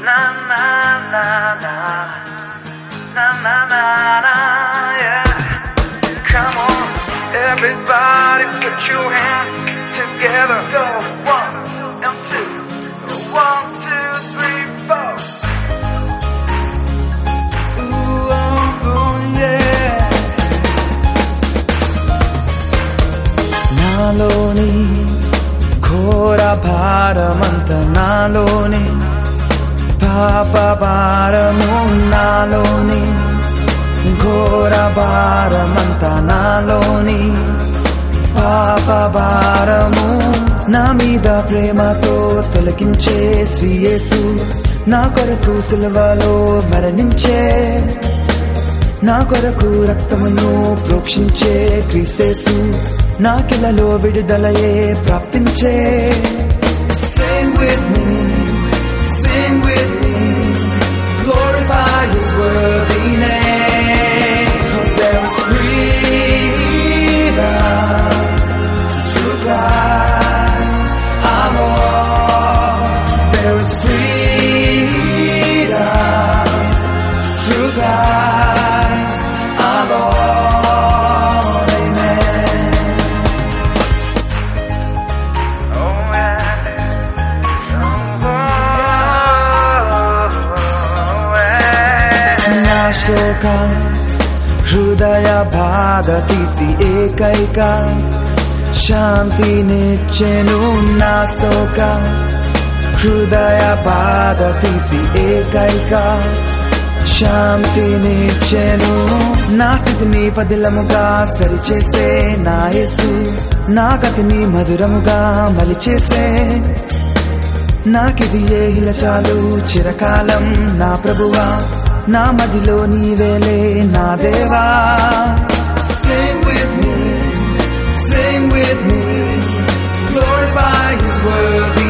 na na na na na na na na, yeah. Come on, everybody, put your hands together. Go 1 and 2, 1, 2, 3, 4. Ooh, oh, yeah. నాలోని ఘోర భారమంత నాలోని పాప భారము నాలోని ఘోర భారమంత నాలోని పాప భారము నా మీద ప్రేమతో తొలగించే శ్రీ యేసు నా కొరకు సిలువలో మరణించే నా కొరకు రక్తమును ప్రోక్షించే క్రీస్తేసు నాకిలలో విడుదలయే ప్రాప్తించే. Sing with me, sing with me, glorify His worthy name, 'cause there is freedom through Christ our Lord. There is freedom through Christ our Lord. Amen. Oh yeah. నా శోక హృదయ బాధ తీసి ఏకైక శాంతినిచ్చెను. నా శోక హృదయ బాధ తీసి ఏకైక శాంతినిచ్చెను. నా స్థితిని పదిలముగా సరిచేసే నా యేసు నా గతిని మధురముగా మలిచేసే. నాకిది ఏ హిల చాలు చిరకాలం నా ప్రభువా నా మదిలో నీవేలే నా దేవా. Sing with me, glorify His worthy